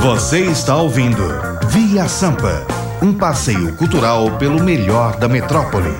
Você está ouvindo Via Sampa, um passeio cultural pelo melhor da metrópole.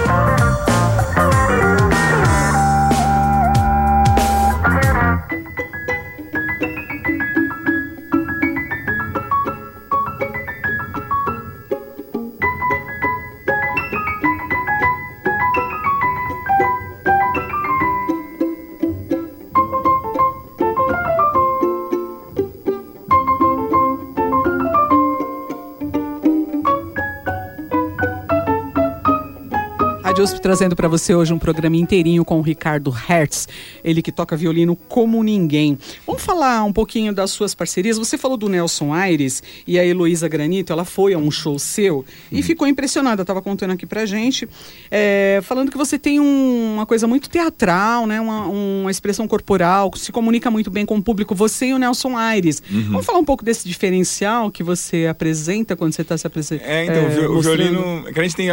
Trazendo para você hoje um programa inteirinho com o Ricardo Hertz, ele que toca violino como ninguém. Vamos falar um pouquinho das suas parcerias. Você falou do Nelson Aires e a Heloísa Granito, ela foi a um show seu e ficou impressionada, estava contando aqui pra gente, falando que você tem uma coisa muito teatral, né? Uma expressão corporal, se comunica muito bem com o público, você e o Nelson Aires. Vamos falar um pouco desse diferencial que você apresenta quando você está se apresentando? O violino, que a gente tem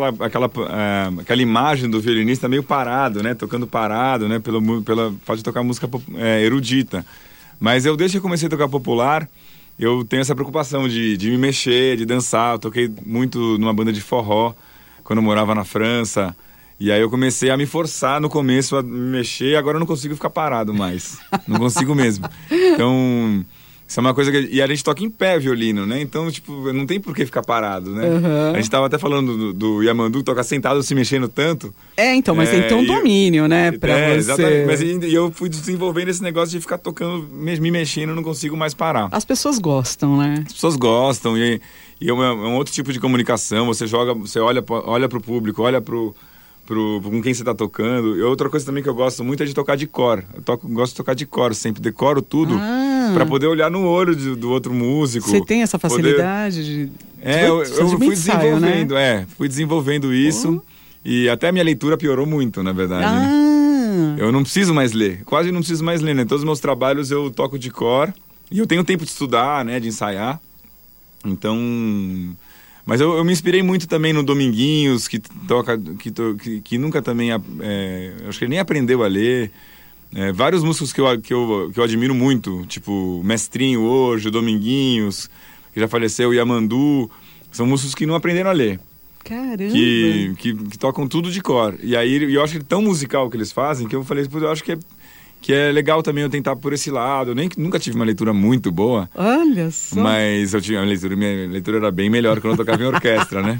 aquela imagem do violinista meio parado, né? Tocando parado, né? Pela fato de tocar música erudita. Mas desde que eu comecei a tocar popular, eu tenho essa preocupação de me mexer, de dançar. Eu toquei muito numa banda de forró, quando eu morava na França. E aí eu comecei a me forçar no começo a me mexer, e agora eu não consigo ficar parado mais. Não consigo mesmo. Então... isso é uma coisa que... E a gente toca em pé violino, né? Então, não tem por que ficar parado, né? A gente tava até falando do Yamandu, que toca sentado, se mexendo tanto. Mas tem que ter um domínio, né? Pra você... Exatamente. Mas eu fui desenvolvendo esse negócio de ficar tocando, me mexendo, não consigo mais parar. As pessoas gostam, né? As pessoas gostam, e é um outro tipo de comunicação. Você olha pro público, olha com quem você tá tocando. E outra coisa também que eu gosto muito é de tocar de cor. Gosto de tocar de cor, sempre decoro tudo para poder olhar no olho do outro músico. Você tem essa facilidade de eu fui desenvolvendo, né? Fui desenvolvendo isso e até a minha leitura piorou muito, na verdade. Né? Eu não preciso mais ler, quase não preciso mais ler, né? Todos os meus trabalhos eu toco de cor e eu tenho tempo de estudar, né? De ensaiar. Então... Mas eu me inspirei muito também no Dominguinhos, que nunca também... acho que ele nem aprendeu a ler. Vários músicos que eu admiro muito, tipo Mestrinho hoje, o Dominguinhos, que já faleceu, o Yamandu. São músicos que não aprenderam a ler. Caramba! Que tocam tudo de cor. E aí eu acho que é tão musical que eles fazem que eu falei, eu acho que é legal também eu tentar por esse lado. Eu nunca tive uma leitura muito boa. Olha só! Mas minha leitura era bem melhor quando eu tocava em orquestra, né?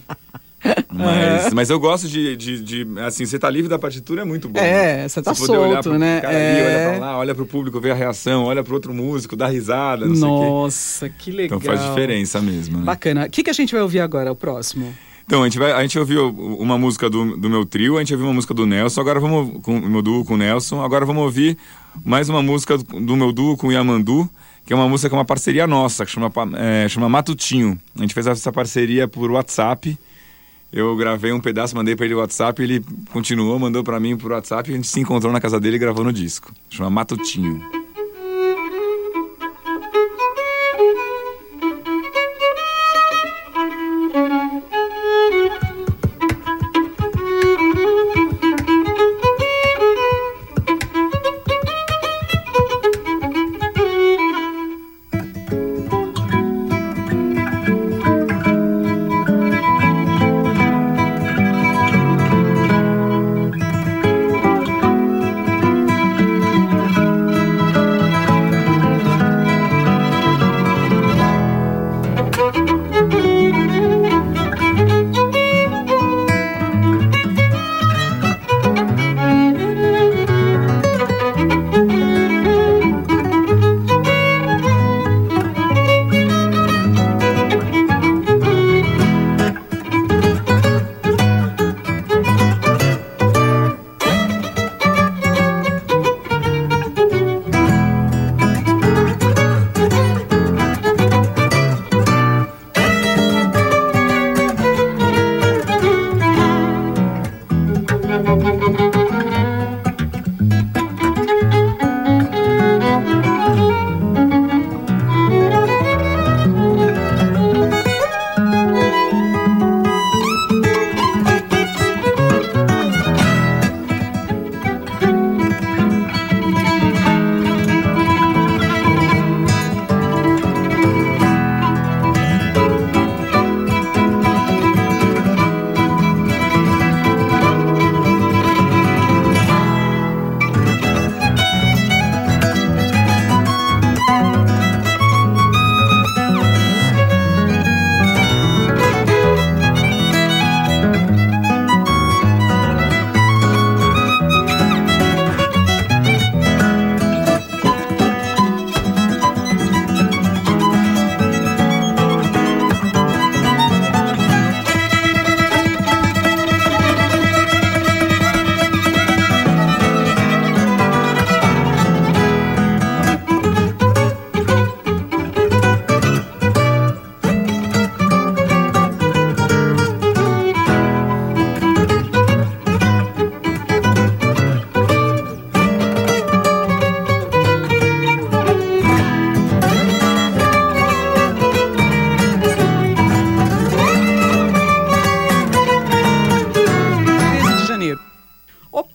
Mas eu gosto de assim, você tá livre da partitura é muito bom. Você tá solto, né? Cara olha pra lá, olha pro público, vê a reação, olha pro outro músico, dá risada, não sei o quê. Nossa, que legal. Então faz diferença mesmo, né? Bacana. O que a gente vai ouvir agora, o próximo? Então, a gente ouviu uma música do meu trio, a gente ouviu uma música do Nelson, agora vamos com o meu duo com o Nelson, agora vamos ouvir mais uma música do meu duo com o Yamandu, que é uma música que é uma parceria nossa, que chama Matutinho. A gente fez essa parceria por WhatsApp. Eu gravei um pedaço, mandei pra ele o WhatsApp, ele continuou, mandou pra mim por WhatsApp, e a gente se encontrou na casa dele e gravou no disco. Chama Matutinho.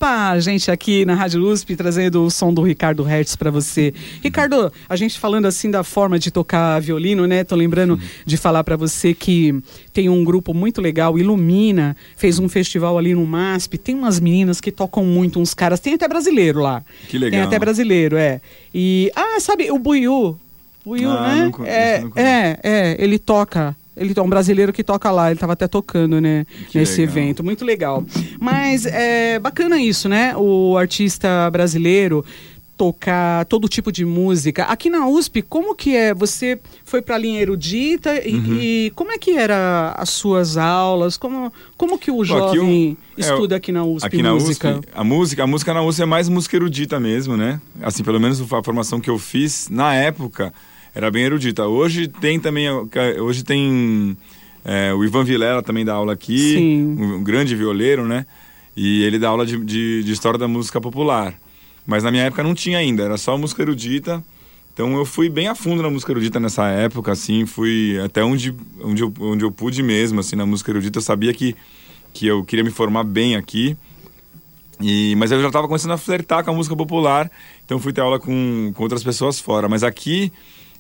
a gente aqui na Rádio USP, trazendo o som do Ricardo Hertz para você. Ricardo, a gente falando assim da forma de tocar violino, né? Tô lembrando de falar para você que tem um grupo muito legal, Ilumina, fez um festival ali no MASP, tem umas meninas que tocam muito, uns caras, tem até brasileiro lá. Que legal. Tem até brasileiro, E, sabe, o Buiú, né? Não conheço. Ele toca. Ele é um brasileiro que toca lá, ele estava até tocando, né, nesse evento. Muito legal. Mas é bacana isso, né? O artista brasileiro tocar todo tipo de música. Aqui na USP, como que é? Você foi para a linha erudita e como é que era as suas aulas? Como que o jovem estuda aqui na USP? Aqui na USP, a música na USP é mais música erudita mesmo, né? Assim, pelo menos a formação que eu fiz na época era bem erudita. Hoje tem o Ivan Vilela também dá aula aqui, um grande violeiro, né? E ele dá aula de história da música popular. Mas na minha época não tinha ainda, era só música erudita. Então eu fui bem a fundo na música erudita nessa época, assim, fui até onde eu pude mesmo, assim, na música erudita. Eu sabia que eu queria me formar bem aqui. Mas eu já estava começando a flertar com a música popular, então fui ter aula com outras pessoas fora. Mas aqui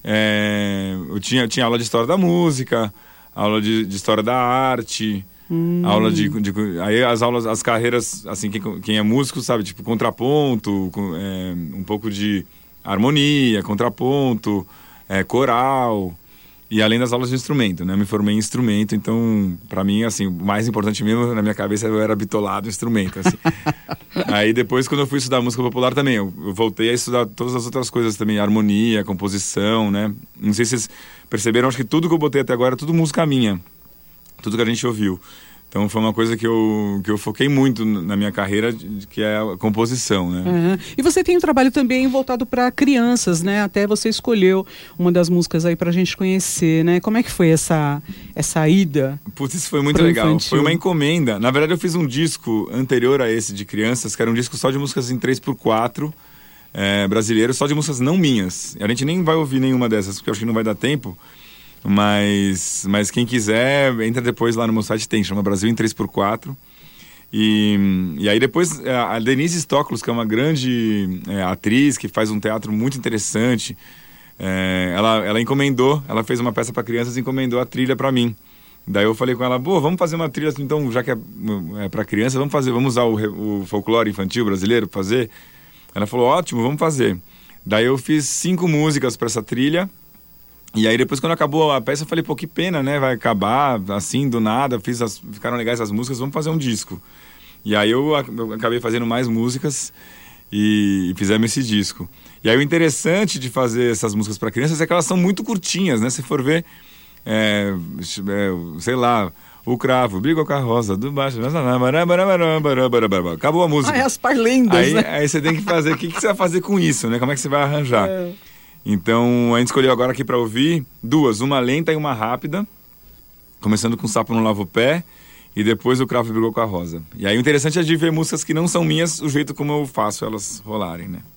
eu tinha aula de história da música, aula de história da arte, aula aí as carreiras, assim, quem é músico sabe, tipo contraponto, um pouco de harmonia, contraponto, coral, e além das aulas de instrumento, né? Eu me formei em instrumento, então, pra mim, assim, o mais importante mesmo, na minha cabeça, eu era bitolado em instrumento, assim. Aí depois, quando eu fui estudar música popular também, eu voltei a estudar todas as outras coisas também, harmonia, composição, né? Não sei se vocês perceberam, acho que tudo que eu botei até agora é tudo música minha, tudo que a gente ouviu. Então foi uma coisa que eu foquei muito na minha carreira, que é a composição, né? E você tem um trabalho também voltado para crianças, né? Até você escolheu uma das músicas aí pra gente conhecer, né? Como é que foi essa ida? Putz, isso foi muito legal. Infantil. Foi uma encomenda. Na verdade, eu fiz um disco anterior a esse de crianças, que era um disco só de músicas em 3x4, brasileiro, só de músicas não minhas. A gente nem vai ouvir nenhuma dessas, porque eu acho que não vai dar tempo. Mas quem quiser, entra depois lá no meu site, chama Brasil em 3x4. E aí depois a Denise Stoklos, que é uma grande atriz, que faz um teatro muito interessante, ela encomendou, ela fez uma peça para crianças e encomendou a trilha para mim. Daí eu falei com ela, vamos fazer uma trilha, então, já que é para criança, vamos usar o folclore infantil brasileiro para fazer? Ela falou, ótimo, vamos fazer. Daí eu fiz 5 músicas para essa trilha. E aí depois, quando acabou a peça, eu falei, que pena, né? Vai acabar assim, do nada. Ficaram legais as músicas, vamos fazer um disco. E aí eu acabei fazendo mais músicas e fizemos esse disco. E aí o interessante de fazer essas músicas para crianças é que elas são muito curtinhas, né? Se for ver, sei lá, o cravo brigou com a rosa do baixo. Acabou a música. As parlendas, né? Aí você tem que fazer, o que você vai fazer com isso, né? Como é que você vai arranjar? Então, a gente escolheu agora aqui para ouvir 2, uma lenta e uma rápida, começando com o Sapo Não Lava o Pé e depois o Cravo Brigou com a Rosa. E aí o interessante é de ver músicas que não são minhas, o jeito como eu faço elas rolarem, né?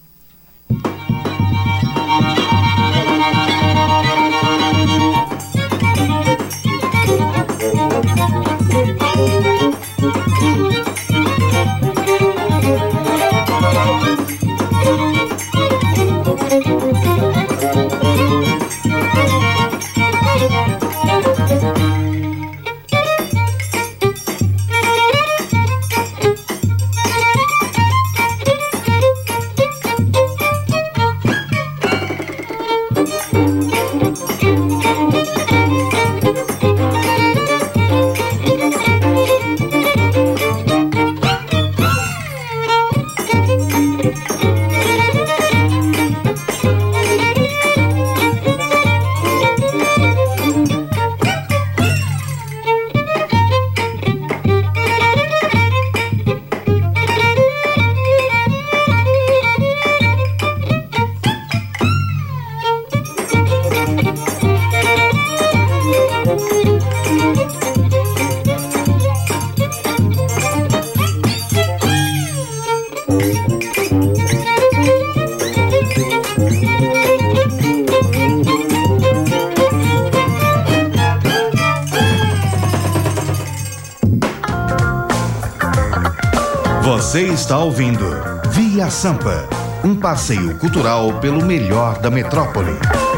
Você está ouvindo Via Sampa, um passeio cultural pelo melhor da metrópole.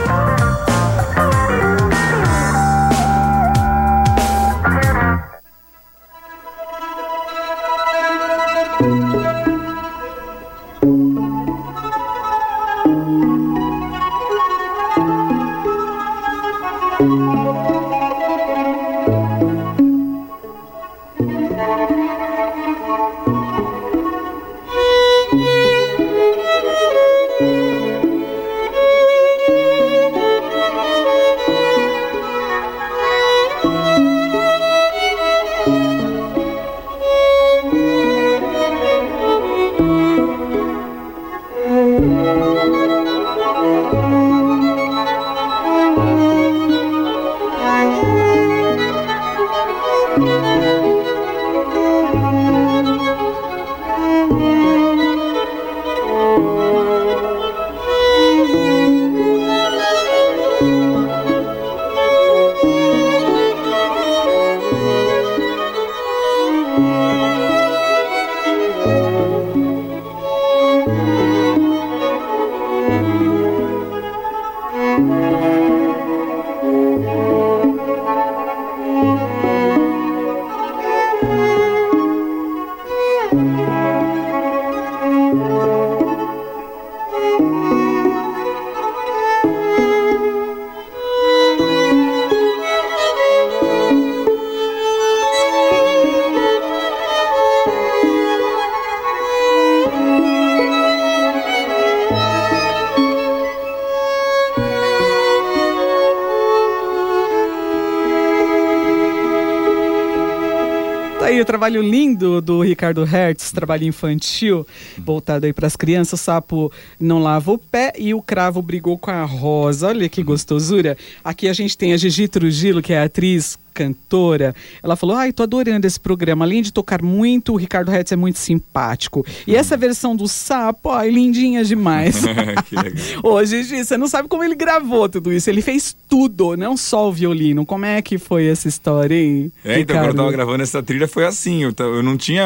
O trabalho lindo do Ricardo Hertz, trabalho infantil, voltado aí para as crianças. O sapo não lava o pé e o cravo brigou com a rosa. Olha que gostosura. Aqui a gente tem a Gigi Trujillo, que é atriz, cantora. Ela falou: ai, tô adorando esse programa. Além de tocar muito, o Ricardo Hertz é muito simpático. E essa versão do sapo, ai, lindinha demais. Que legal. Ô, Gigi, você não sabe como ele gravou tudo isso. Ele fez tudo, não só o violino. Como é que foi essa história, hein, então, quando eu tava gravando essa trilha foi assim. Eu não tinha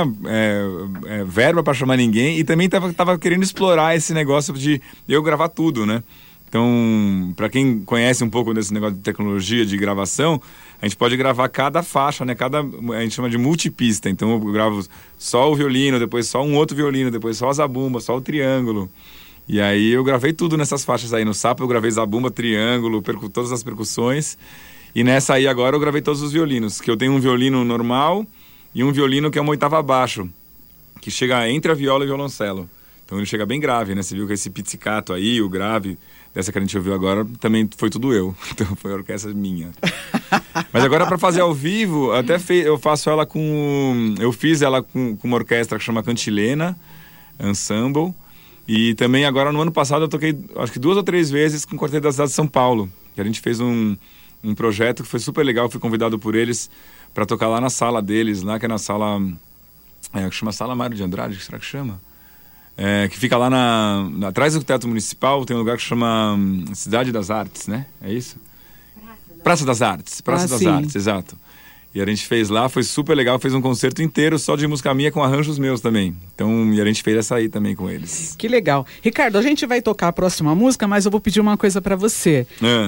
verba pra chamar ninguém e também tava querendo explorar esse negócio de eu gravar tudo, né? Então, para quem conhece um pouco desse negócio de tecnologia de gravação, a gente pode gravar cada faixa, né? A gente chama de multipista. Então eu gravo só o violino, depois só um outro violino, depois só a zabumba, só o triângulo. E aí eu gravei tudo nessas faixas aí. No sapo eu gravei zabumba, triângulo, todas as percussões. E nessa aí agora eu gravei todos os violinos. Que eu tenho um violino normal e um violino que é uma oitava abaixo, que chega entre a viola e o violoncelo. Então ele chega bem grave, né? Você viu que esse pizzicato aí, o grave, dessa que a gente ouviu agora, também foi tudo eu. Então foi a orquestra minha. Mas agora para fazer ao vivo, eu faço ela com... Eu fiz ela com uma orquestra que chama Cantilena Ensemble. E também agora no ano passado eu toquei, acho que 2 ou 3 vezes com o Quarteto da Cidade de São Paulo. Que a gente fez um projeto que foi super legal. Fui convidado por eles para tocar lá na sala deles, lá que é na sala... que chama Sala Mário de Andrade, que será que chama? Que fica lá atrás do Teatro Municipal, tem um lugar que chama Cidade das Artes, né? É isso? Praça das Artes. Praça das Artes, exato. E a gente fez lá, foi super legal, fez um concerto inteiro só de música minha com arranjos meus também. Então, e a gente fez essa aí também com eles. Que legal. Ricardo, a gente vai tocar a próxima música, mas eu vou pedir uma coisa pra você.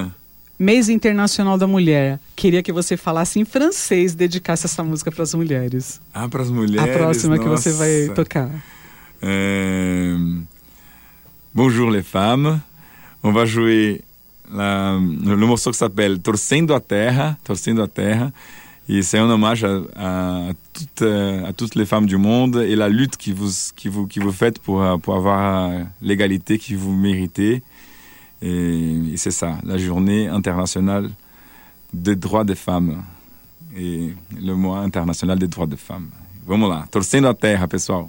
Mês Internacional da Mulher. Queria que você falasse em francês, dedicasse essa música pras mulheres. Ah, pras mulheres? A próxima nossa. Que você vai tocar. Bonjour les femmes. On va jouer le morceau qui s'appelle Torcendo a Terra. Et c'est un hommage à toutes les femmes du monde et la lutte que vous faites pour avoir l'égalité que vous méritez. Et c'est ça, la journée internationale des droits des femmes. Et le mois international des droits des femmes. Vamos lá, Torcendo a Terra, pessoal.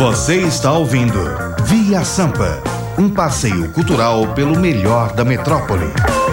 Você está ouvindo Via Sampa, um passeio cultural pelo melhor da metrópole.